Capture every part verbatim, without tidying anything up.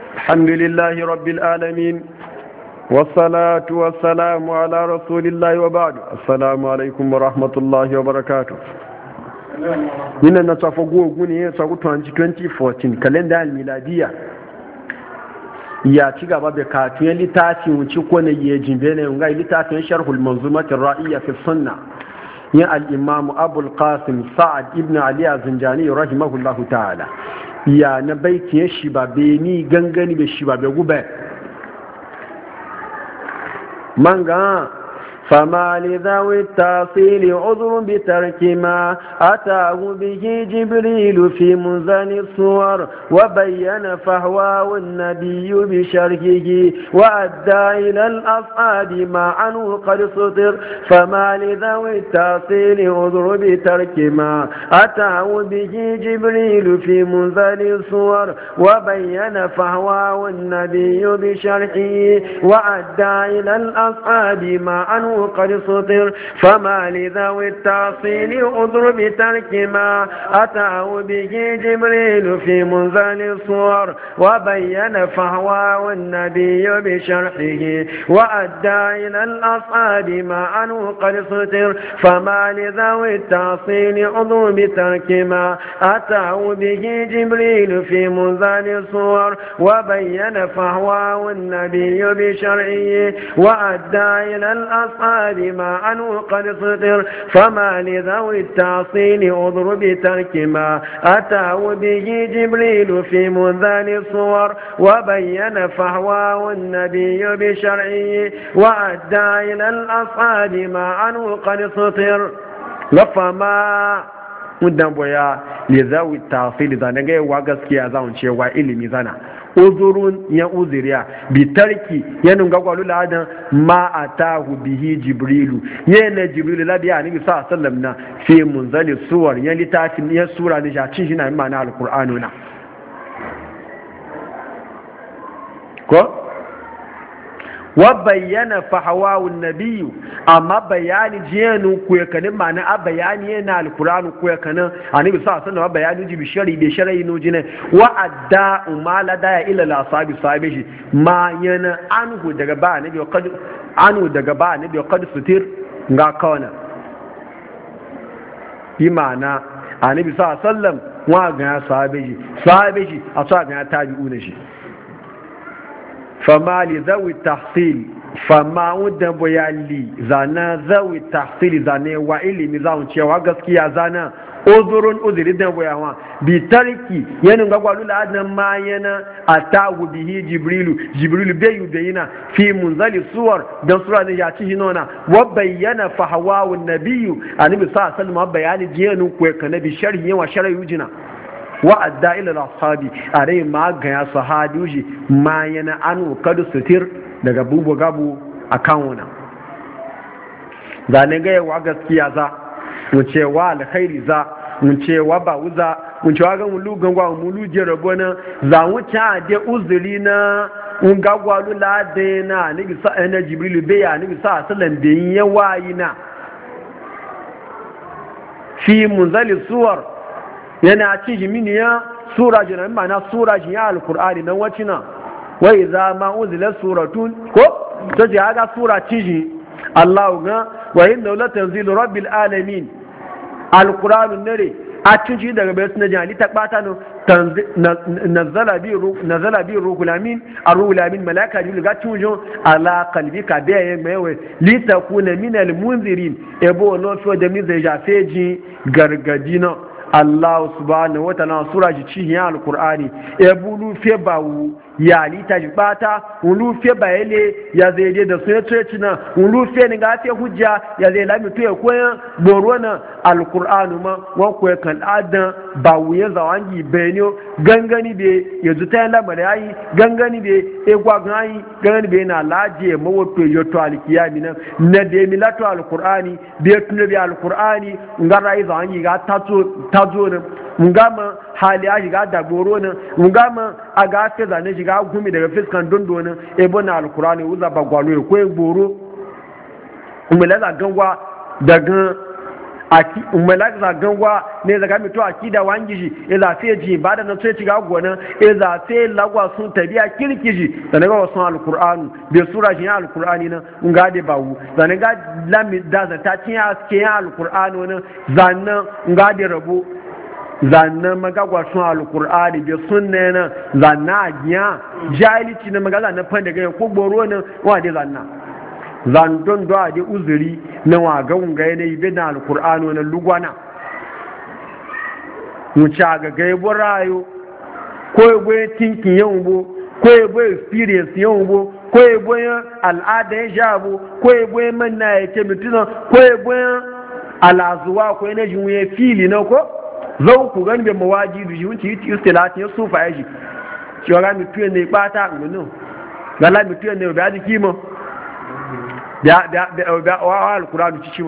الحمد لله رب العالمين والصلاة والسلام على رسول الله وبعد. السلام عليكم ورحمة الله وبركاته. Nina na tsafa gogu ne ya tsaku twenty fourteen kalenda miladiya ya ci gaba da katun littafin wuce ko na yi jimbe ne ga littafin sharhul manzumatir ra'iyya fi sunna ya al-imam abul qasim sa'ad ibn ali az-zinjani rahimahullahu ta'ala ya na baiti shi ba be ni gangani be shi ba be gube manga فما لذوي التاصيل عذر بترك ما أتاه به جبريل في منزل الصور وبين فهواه النبي بشرحه وأدى إلى الأصحاب ما عنه قد سطر فما لذوي التاصيل عذر بترك ما أتاه به جبريل في منزل الصور وبين فهواه النبي بشرحه وأدى إلى الأصحاب ما عنه قد سطر فما لذوي التعصيل عذر بترك ما أتاه به جبريل في منزل الصور وبين فهواه النبي بشرحه وأدى إلى الأصحاب ما عنه قد سطر فما لذوي التعصيل عذر بترك ما أتاه به جبريل في منزل الصور وبين فهواه النبي بشرعه وأدى إلى الأصحاب ما عنه قد سطر فما لذوي التعصيل عذر بترك ما أتاه به جبريل في منزل الصور وبين فهواه النبي بشرعه وأدى إلى الأصحاب ما عنه قد سطر لفما mudan boya le zawi tafsili zane ga yawa gaskiya zaun cewa ilimi zana uzurun ya uzuriya bi tarki yanin ga gwalu ladan ma atahu bihi jibrilu yana jibrilu la biya ni sa sallam na fi munzali suwar ya litafin ya sura ne ja cin shi na ma'ana alqur'anu na ko wa bayyana fahawawu nabiyu amma bayani jiyanu ku ya kanin ma'ana a bayani yana alkur'anu ku ya kanin annabi sa sallallahu alaihi bayani jibi shari bi shari no jine wa adda umala da ila la sabi sabi shi ma yana anhu daga ba annabi qad anu daga ba annabi qad sutir ga kawana imana annabi sa sallam wa ga sabi shi sabi shi a sa ga tabi'una shi fama li zawi tahsil fama wudan boyali zana zawi tahsil zane wa ilimi zaun cewa gaskiya zana uzurun uzuri dan boyawa bi tariki yanin gagwalu la adan ma yana atawu bihi jibrilu jibrilu bayu bayina fi munzali suwar dan sura ne ya ci hinona wa bayyana fahawawu nabiyyu annabi sallallahu alaihi wasallam bayani jiyanu ku kana bi sharhi wa sharhi yujina wa'adda ila ashabi are ma ga ya sahabi ma yana an kadu sutir daga bubu gabu akan wannan zane ga yawa gaskiya za mu ce wa alkhairi za mu ce wa bauza mu ce wa ga mulu gangwa mulu jerabona za mu ta de uzuri na un gagwalu la de na ni bisa na jibril be ya ni bisa sallan de yawayi na fi munzali suwar yana ci jiminiya sura jina ma'ana sura jiya alkur'ani nan wacina wa idza ma unzila suratun ko to ji aga sura ciji Allah ga wa inna la tanzilu rabbil alamin alkur'an nare a ciji daga bayan sunan jali ta bata no nazala bi nazala bi ruhul amin arruhul amin malaika jibril ga tujo ala qalbika da yayin mai li takuna min al munzirin ebo no so da mi zai jafeji gargadina Allah subhanahu wa ta'ala sura ji ci ya alqur'ani e bulu fe bawu ya li ta jibata ulu fe bayele ya zai da su ya tuci na ulu fe ni ga fe hujja ya zai lami to ya koyan borona alqur'anu ma wa ko kan adan bawu ya zawangi benyo gangani be ya zuta la barayi gangani be e gwa gani gangani be na laje mawato yo to alkiyami na na de milato alqur'ani be tunne be alqur'ani ngara yi zawangi ga tato tazo ne ngama hali ya shiga da goro nan ngama a ga ta zane shiga gumi daga fiskan dondo nan e bona alqur'ani uza ba gwalo ko e goro umela da gangwa daga aki umalak za gangwa ne zaga mito akida wangiji e za fe ji ba da na sai ci ga gona e za fe lagwa sun tabiya kirkiji da ga wasu alqur'anu bi sura shi alqur'ani na nga de bawu da ga lami da za ta cin aske alqur'anu na zanna nga de rabo zanna magagwa sun alqur'ani bi sunna na zanna agiya jahilci na magaza na fan daga ko goro na wa de zanna zandon da da uzuri na waga wunga yanayi bai da alkur'ano na lugwana wuce ga gaibu rayu ko ebe tinkin yau bo ko ebe experience yau bo ko ebe al'ada ya sha bo ko ebe manna ya ce mutuna ko ebe alazuwa ko yana jin wuye fili na ko zau ku gani bai mawaji da jiwunci yi istilati ya sufa ya shi shi wa ga mutuwa ne ipata ngunu gala mutuwa ne ba ji kimo da da da wa alqur'ani cici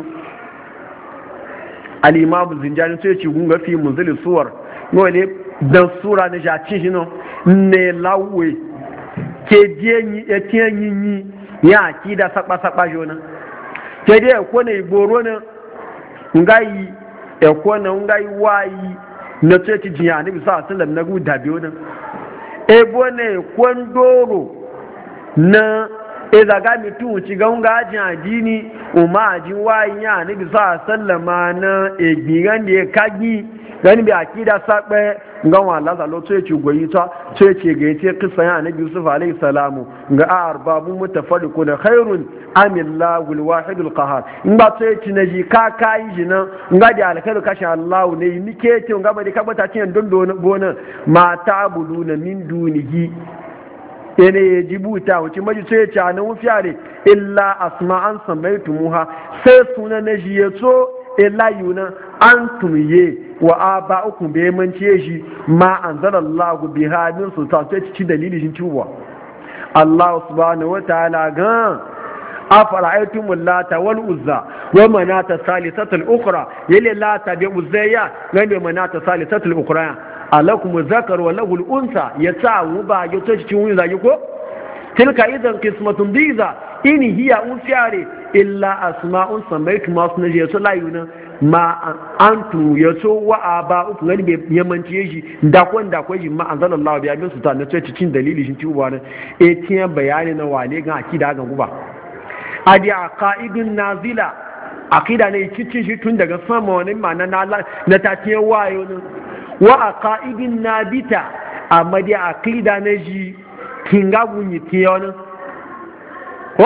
al-imam zinjani sai ci gunga fi munzil suwar no ne dan sura ne ja ci no ne lawe ke dienyi etienyi ya akida sakpa sakpa jona ke de ko ne igboro ne ngai e ko ne ngai wayi na ce ci jiya ne bisa sallam na gu dabiyo ne e bo ne ko ndoro na iza ga mutum ci ga unga ajin adini umma ajin wayin ya nabi sa sallama na egiran da ya kagi gani bi akida sakpe nga wa Allah zalo to yace goyi ta to yace ga yace kisan ya nabi Yusuf alayhi salamu ga arbabu mutafarriqun khairun amillahu alwahidul qahar in ba to yace naji ka kai jina nga da alkhairu kashin Allah ne nike ce nga ba da kabata cin dondo bona ma ta'buduna min dunihi ene ya jibuta wuce maji sai ya ce a nan wufiyare illa asma'an samaitu muha sai suna na shi ya so illa yuna an tumye wa aba uku bai mance shi ma an zara Allah bi hadin sultan sai ci dalili shi ciwa Allah subhanahu wa ta'ala ga afara'aytum lata wal uzza wa manata salisatul ukhra yalla lata bi uzayya ga manata salisatul ukhra alakum zakar wa lahu al-unsa yata'u ba yato cikin wani zagi ko tilka idan qismatun biza in hiya unfiyare illa asma'un samaitu ma sunna yato layuna ma antu yato wa aba uku ngani be yamanci shi da ko da ko ma anzalallahu bi abin sultan na cikin dalili shi tuba ne e tiyan bayani na wale ga akida ga guba adi aqaidun nazila akida ne cikin shi tun daga sama wani ma na na ta tiyan wayo ne wa a ka'idin na bita a madi aqida na ji kinga bunyi tiyon ko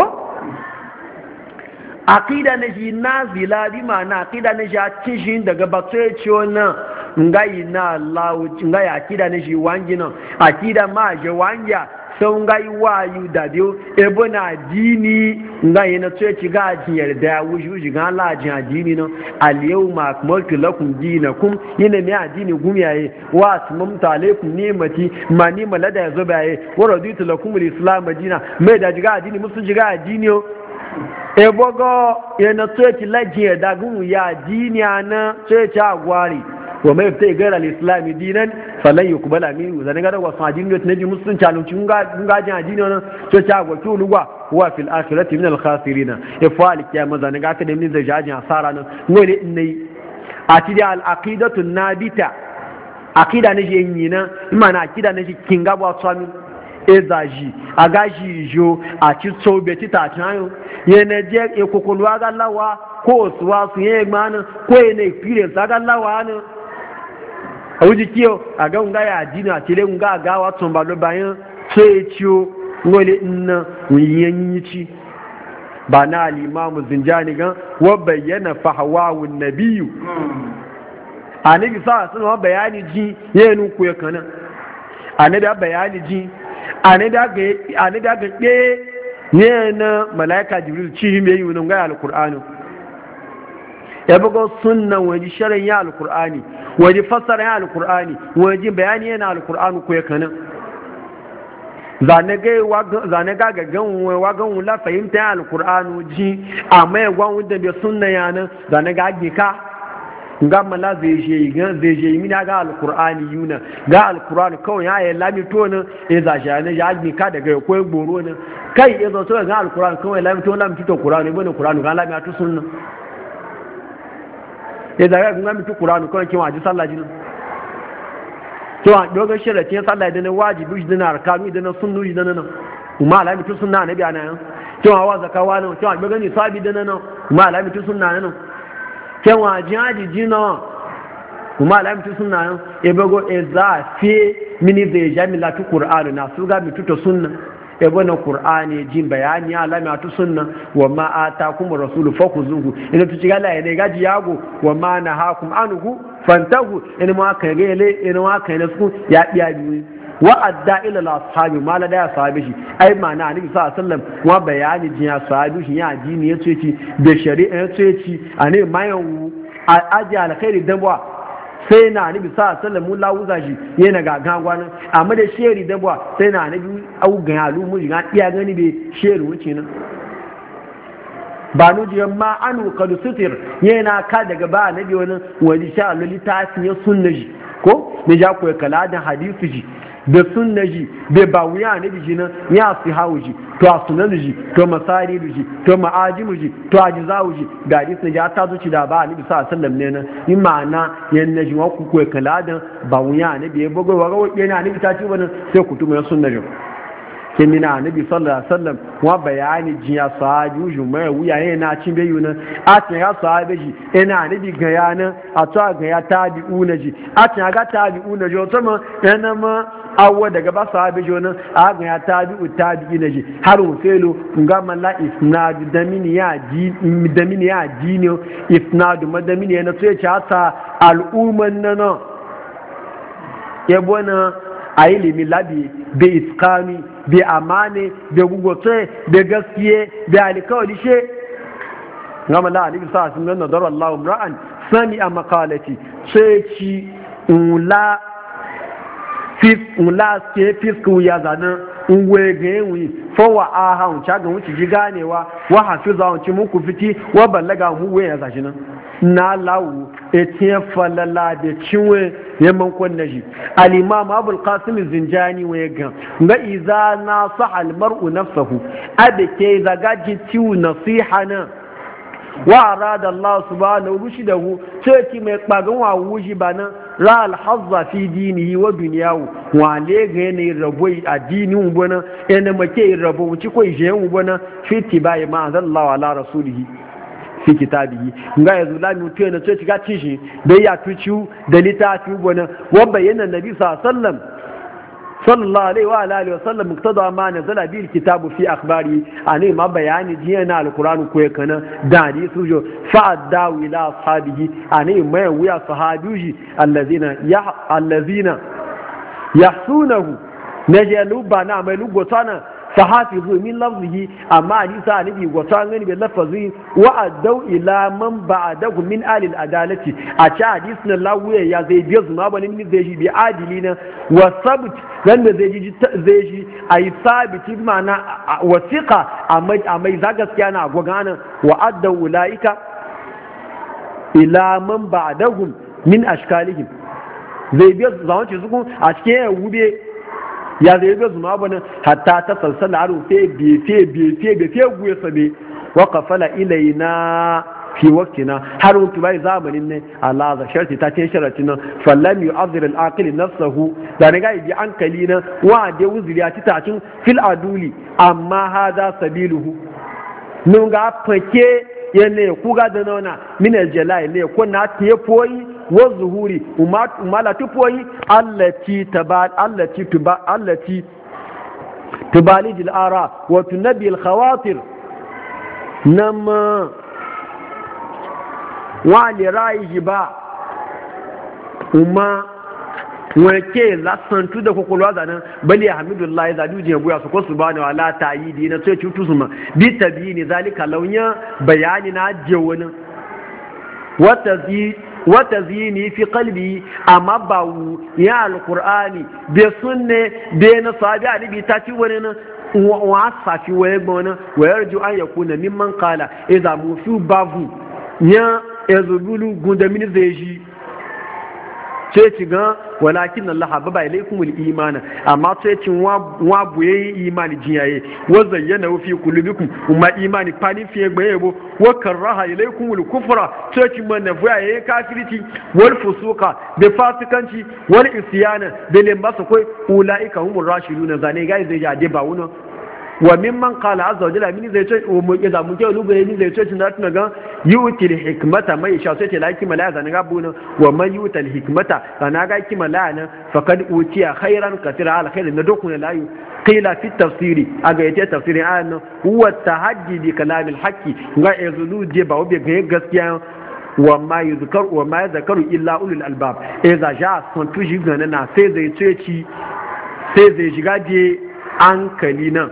aqida na ji nazila bi ma'ana aqida na ji a cikin daga batsoye ciwo nan ngai na Allah ngai aqida na ji wangi nan aqida ma je wanja sau ngai wayu da biyo ebo na dini ngai na tsoye ci ga jin yarda wuji wuji ga Allah jin adini no al yawma akmaltu lakum dinakum yana mai adini gumiyaye wa atmamtu alaykum ni'mati ma ni malada yazo baye wa raditu lakum al-islam dina mai da jiga adini musu jiga adini o ebo go yana tsoye ci lajin yarda gun ya adini ana tsoye ci agwari wa mai fita gara al-islami dinan falan yuqbala minhu zan ga da wasu addini ne ji musulunci alunci mun ga jin addini wannan to ta go ki lugwa wa fil akhirati min al-khasirin ifal kiyama zan ga ka da min zajajin asara nan ngole ne atidi al-aqidatu nabita aqida ne yin na imana aqida ne kinga ba tsami ezaji agaji jo a ci sobe ti ta tayo yene je e kokolu aga lawa ko suwa su ye gbanu ko ene experience aga lawa ne awuji kiyo aga unga ya dini a tile unga ga wa tumba lo bayan sai ciyo ngole inna wiyanyici ba na al-imam zinjani gan wa bayyana fahawa nabiyyu anabi sa sun bayani ji yenu ku yakana anabi bayani ji anabi ga anabi ga de ne na malaika jibril ci me yi nun ga al-qur'ani ya bugo sunna waji sharan ya al-qur'ani waje fassara ya alkur'ani waje bayani yana alkur'ani ko ya kanin zane ga gagan wagan wula fahimta ya alkur'ani ji amma ya gwan wadda bai sunna yana zane ga gika ga mala zai je zai je mina ga alkur'ani yuna ga alkur'ani kawai ya yi lami to ne ya zashi ya ya gika daga ya koyi goro ne kai ya zo to ga alkur'ani kawai lami to lami to qur'ani bane qur'ani ga lami to sunna ya zaga kun ga mitu qur'ani ko kin waji sallah jin to a dogon sharatin sallah da wajibi da na arkanu da na sunnu da na kuma alami tu sunna nabi ana to wa zakawa nan to a dogon ni sabi da na kuma alami tu sunna nan ken waji haji jina kuma alami tu sunna nan e bago e za fi mini zai jamila tu qur'ani na su ga mitu to sunna e bona qur'ani jin bayani alami tu sunna wa ma atakum rasulu fakuzuhu ina tu cigala ne gaji yago wa ma nahakum anhu fantahu in ma ka gele in ma ka ne su ya biya biyu wa adda ila al ashabi ma la da sahabi shi ai ma'ana annabi sallallahu alaihi wasallam wa bayani jin ya sahabi shi ya addini yace ci da shari'a yace ci ane mayan aji alkhairi dan wa sai na annabi sallallahu alaihi wasallam la wuza shi yana ga gangwanin amma da sheri dan wa sai na annabi au ga alu mu ga iya gani be sheri wuce nan ba nujiyar ma anu kadu sutir yana ka daga ba na biyu wani wani sha Allah littafin ya sunna ji ko ne ja koyi kala da hadisi ji da sunna ji da ba wuya na biji nan ya fi hawo ji to a sunan ji to masari ji to ma'ajimu ji to ajizawu ji ga hadisi ya ta zuci da ba annabi sallallahu alaihi wasallam ne nan in ma'ana yan naji wa ku koyi kala da ba wuya na biye bugo wa ga yana annabi ta ci wannan sai ku tuma sunna ji kin mina annabi sallallahu alaihi wasallam wa bayani jiya sahabi jumai wuya yana cin bayu nan a tin ga sahabi ji ina annabi ga yana a to ga ya tabi'una ji a tin ga tabi'una ji to ma yana ma awwa daga ba sahabi ji nan a ga ya tabi'u tabi'ina ji har felo ga malla isnad da mini ya ji da mini ya ji ne isnad madamini yana to ya ci ta al'umman nan ya bona a ilimi labi da iskami da amane da gugote da gaskiye da alikawali she gama la alibi sa sun nan nadar Allah ra'an sami a makalati sai ci ula fis ula ke fisku ya zanan uwe ga yin fawa aha un caga wuci ji ganewa wa hafiza un ci muku fiti wa ballaga mu we ya zashi nan na lawu etiyan falala da cinwe yamman kwanna shi al-imam abul qasim zinjani wa ga ga iza na sahal mar'u nafsuhu abake zagaji ciu nasihana wa arada Allah subhanahu rushdahu sai mai kpagan wa wuji bana ra al-hazza fi dinihi wa dunyahu wa le ga ne rabo addini ubona ene make rabo wuci ko je ubona fi tibai ma Allah ala rasulihi fi kitabihi nga yanzu la mu tuna ce ga tishi da ya tuciu da litafi ubona wa bayyana nabi sallallahu alaihi wasallam sallallahu alaihi wa alihi wa sallam muktada ma nazala bil kitabu fi akhbari ani ma bayani jiya na alquran ko kana da hadisi jo fa adaw ila ashabihi ani mai wuya sahabiyi allazina ya allazina yahsunahu najalu bana mai lugotana fahafizu min lafzihi amma hadisa annabi gota ngani bi lafazi wa adau ila man ba'dahu min alil adalati a ci hadisin lawuya ya zai biya zuma ba min zai ji bi adilina wa sabt dan da zai ji zai ji ai sabiti mana wasiqa amma amma za gaskiya na gogana wa adau ulaika ila man ba'dahum min ashkalihim zai biya zawanci su a cikin wube ya zai ga zuma bane hatta ta salsala aro fe bi fe bi fe bi fe guye sabe wa qafala ilaina fi waqtina har mutu bai zamanin ne Allah za sharti ta ce sharati nan fallam yu'adhir al-aqil nafsuhu da ne ga bi ankali nan wa da wuzuri a titacin fil aduli amma hada sabiluhu nun ga fake yanne ku ga da nona min al-jalai ne ko na te foyi wa zuhuri umala tufoyi allati tabal allati tuba allati tubalij al-ara wa tunabi al-khawatir nam wa li ra'yi ba umma wake lasantu da kokolwa zanan bali hamdulillahi zadu je buya su ko subhanahu wa la ta'yidi na sai cutu suma bi tabini zalika launya bayani na je wani wata zi wata zini fi qalbi amma ba ya alqur'ani bi sunne bi na sabi ali ta ci wani nan wa safi waye gbona wa yarju an yakuna mimman qala idza musu bavu ya yazulu gunda min zeji sai ci ga walakin Allah hababa ilaykumul imana amma sai ci wa buye imani jiyaye wa zayyana fi qulubikum umma imani pani fi gbayebo wa karaha ilaykumul kufra sai ci man nafiya kafirci wal fusuqa da fasikanci wal isyana da lembasa koi ulaika humur rashiduna zane ga zai jade ba wuno wa mimman qala azza wa jalla min zai ce mu ya zamu ke lugu ne zai ce tun da tun ga yutil hikmata mai sha sai ce la kima la zan ga buna wa man yutil hikmata sana ga kima la na faqad utiya khairan katira al khair na dokun la yu qila fi tafsiri aga yace tafsirin ayan huwa tahaddi bi kalam al haqqi ga yazulu je ba obe ga gaskiya wa ma yuzkar wa ma yadhkaru illa ulul albab idza ja sun tuji ganana sai zai ce ci sai zai shiga je ankali nan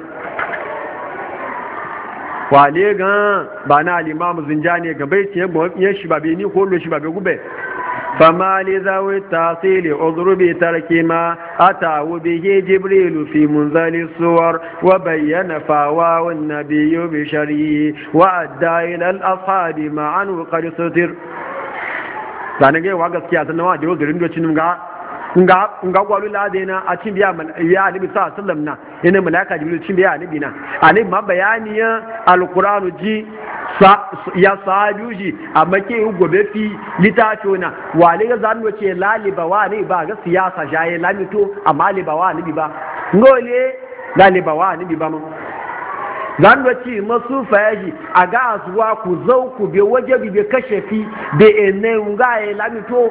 wale gan ba na alimamu zinjani ga bai tiye gbafiyan shi ba bai ni ko lo shi ba bai gube fama li zawi tasili udrubi tarki ma atawu bihi jibrilu fi munzali suwar wa bayyana fawa wan nabiyyu bi shari wa adda ila al ashabi ma'an qad sutir sanage wa gaskiya sanawa da garin docin ga nga nga gwalu ladena a cin biya ya nabi sallallahu alaihi wasallam na yana malaka jibril cin biya nabi na ani ma bayaniya alquranu ji ya sahabi ji amma ke gobe fi litato na wale ga zanu ce laliba wa ne ba ga siyasa jaye lamito amma liba wa nabi ba ngole laliba wa nabi ba mu zanu ce masu fayaji a ga azuwa ku zau ku be waje be kashe fi be ene ngaye lamito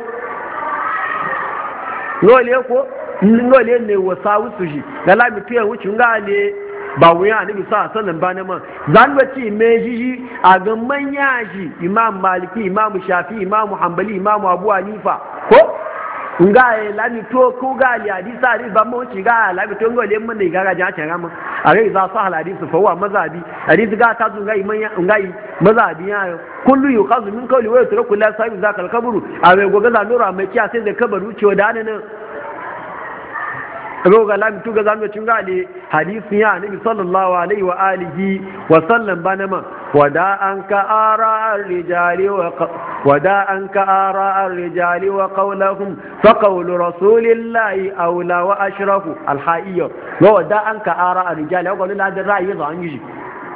ngole ko ngole ne wasa wusu shi da la mitu ya wucin ngale ba wuya annabi sa sallan ba ne man zan wace me jiji a ga manya ji imam maliki imam shafi imam hanbali imam abu hanifa ko ngaye la mitu ko gali hadisi hadisi ba mu ci ga la mitu ngole mun ne ga ga ja ta rama a gai za su hal hadisi fa wa mazabi hadisi ga ta zunga imanya ngai mazabi ya kullu yuqazu min qawli wa yatruku la sahibi zakal kabru a bai goga za nura mai kiya sai da kabaru ce da nan roga lami tuga zamu cin gale hadisi ya nabi sallallahu alaihi wa alihi wa sallam banama wada an ka ara ar-rijali wa wada an ka ara ar-rijali wa qawluhum fa qawlu rasulillahi awla wa ashrafu al-hayy wada an ka ara ar-rijali wa qawlu la da ra'yi zan yi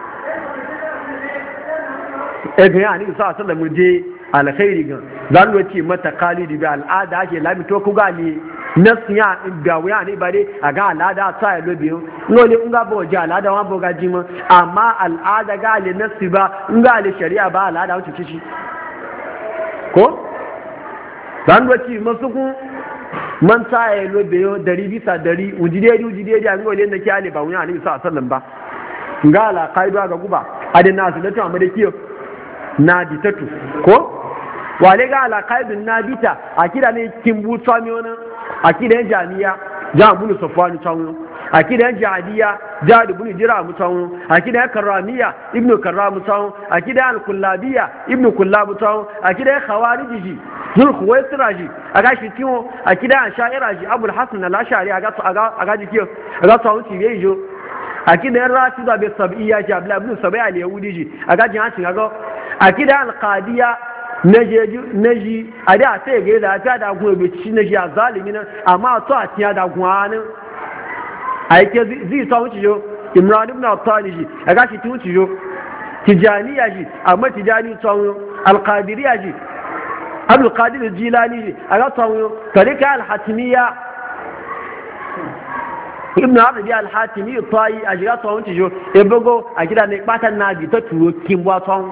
ebe ya nabi sallallahu alaihi wa sallam je alkhairi gan zan wace mata khalidi bi al'ada ake lami to ku gale nasiya ga wuya ne bare a ga al'ada ta yi lobe no ne in ga bo ji al'ada wa bo ga ji mu amma al'ada ga le nasi ba in ga le shari'a ba al'ada wuce ci ko zan wace masu ku man ta yi lobe yo dari bisa dari ujide ujide ja ngo le da kiyale ba wuya ne sa sallan ba ga ala qaidu ga guba adina su da to amma da kiyo na ditatu ko wale ga alaƙaidun na bita a kida ne kimbu tsami wani a kidan jami'a ja bunu safwani tsawon a kidan jihadiya ja da bunu jira mu tsawon a kidan karramiya ibnu karramu tsawon a kidan al-kullabiya ibnu kullabu tsawon a kidan khawarijiji zul khuwaisiraji a ga shi tiwo a kidan sha'iraji abul hasan al-ashari a ga a ga jikiyo a ga tsawon cibiye jo a kidan rafida bi sab'iyya ja abla ibn sab'i al-yahudi ji a ga jin hancin ga a kidan al-qadiya naji a da sai ga da ta da kuma bai ci naji a zalimi nan amma to a tiya da kuma nan a yake zai sa wuce yo imran ibn al-taliji a gashi ti wuce yo tijaniya ji amma tijani tsawon al-qadiriyya ji abdul qadir al-jilani ji a ga tsawon tarika al-hatimiyya ibn abdi al-hatimi tayi a ga tsawon wuce yo e bogo a gida ne patan na bi ta turo kimwa tsawon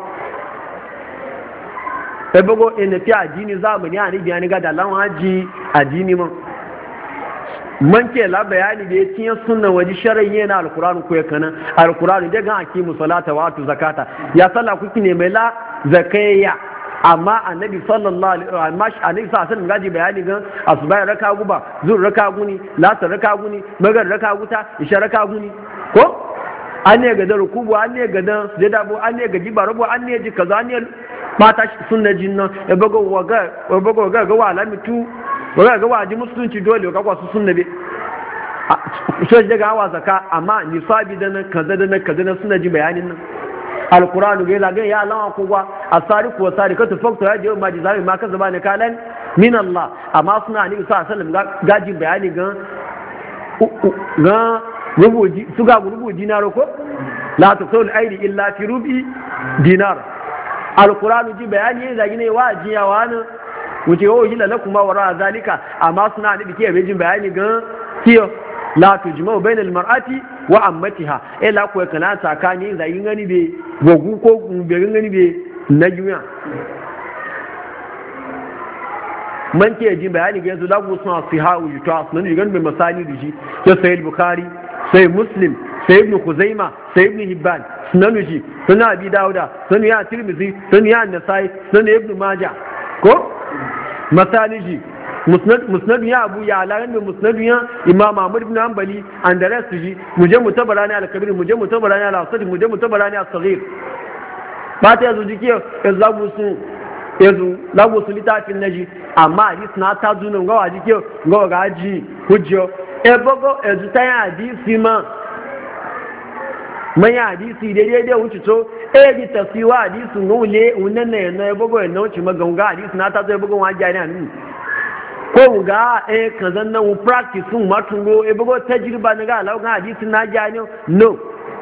ebogo ene fi addini zamani a nibiya ni gada lawan haji addini man man ke la bayani da ya tiya sunna waji sharayye na alquran ko yakana alquran da ga hakimu salata wa atu zakata ya salla kuki ne mai la zakayya amma annabi sallallahu alaihi wa sallam annabi sallallahu alaihi gaji bayani gan asubai raka guba zur raka guni lasar raka guni magar raka guta isha raka guni ko an ne ga da rukubu an ne ga da sujada bu an ne ga jiba rubu an ne ji kaza ne mata sunna jinna e bago waga e bago ga ga wala mitu waga ga waji musulunci dole ga kwasu sunna be so daga hawa zaka amma nisabi da nan kaza da nan kaza na sunna ji bayanin nan alqur'anu ga la ga ya lawa ko wa asari ko asari ka tafakta ya je ma ji zai ma kaza ba ne kalan min Allah amma suna ne sa sallam gaji bayani ga ga rubuji suga rubu dinaro ko la tusul aidi illa fi rubi dinar alqur'anu ji bayani zagi ne wajiya wani wuce o yi lalakum ma wara zalika amma suna ne dike bejin bayani ga kiyo la tujma'u bayna almar'ati wa ammatiha eh la ko kana tsakani zagi ngani be gogu ko be ngani be na juya man ke ji bayani ga yanzu lagu suna sihahu yuta sunan digan bai masani da shi ya sayyid bukhari sai muslim sai ibn khuzaima sai ibn hibban sunan shi sunan abi dauda sunan ya tirmidhi sunan ya nasai sunan ibn majah ko masani ji musnad musnad ya abu ya alaran da musnad ya imam ahmad ibn hanbali and the rest ji muje mutabarani al-kabir muje mutabarani al-asad muje mutabarani al-saghir ba ta yanzu jike yanzu lagu sun yanzu lagu su littafin naji amma hadis na ta zunan gawa jike gawa gaji hujjo e bogo e zu ta hadisi ma man hadisi daidai da wuce to e ji tafsiwa hadisi ngule unan ne na e bogo e nauci maganga hadisi na ta zo e bogo wa jani anu ko ga e kazan nan practice sun matungo e bogo tajriba na ga lawan hadisi na jani no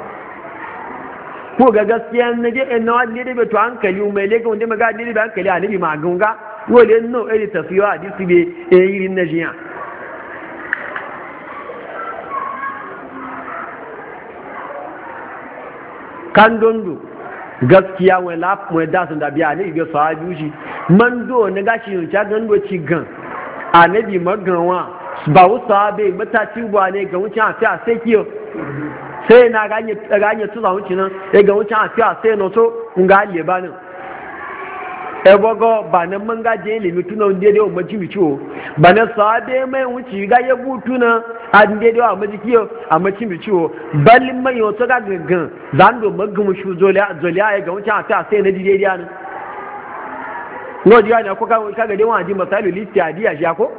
ko ga gaskiya na je in nawa ne da to hankali mai lega wanda maga ne da hankali a nabi magunga wole no eri tafiya hadisi be e yirin na jiya kan dondo gaskiya wai la mu da sun da biya ne ga sahabi shi man do ne gashi yin ta gando ci gan annabi maganwa ba wusa bai mata ci ba ne ga wucin a sai sai kiyo sai na ganye ganye tuza wucin nan ya ga wucin a fiya sai no so nga le ba nan e bogo ba nan man ga je limi tuna wanda dai mu ji ciwo ba nan sabe mai wuci ga ya butuna a dai dai a maji kiyo a maci mi ciwo ballin mai yo to ga gangan zan do magum shu zoliya zoliya ya ga wucin a fiya sai na ji dai dai nan no ji ga ko ka ga dai wani masalu litiadiya shi ko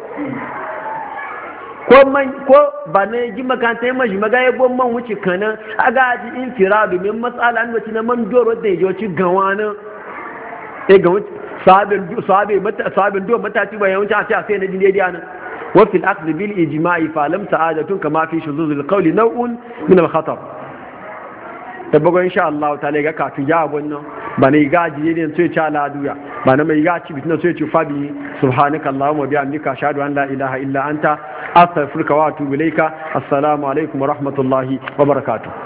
ko man ko ba ne ji makanta ma ji magaye gon man wuce kanan aga ji infiradu min matsala an wuce na man doro da yo ci gawana e ga wuce sabin sabe mata sabin do mata ci bayan wuce a sai na dinde diana wa fil aqd bil ijma'i fa lam sa'adatun kama fi shuzuz al qawli naw'un min al khatar tabago insha Allah ta'ala ga ka tuja wannan ba ne ga ji ne sai ci ala duya ba na mai ga ci bitin sai ci fabi subhanaka allahumma bihamdika ashhadu an la ilaha illa anta astaghfiruka wa atubu ilayka assalamu alaikum wa rahmatullahi wa barakatuh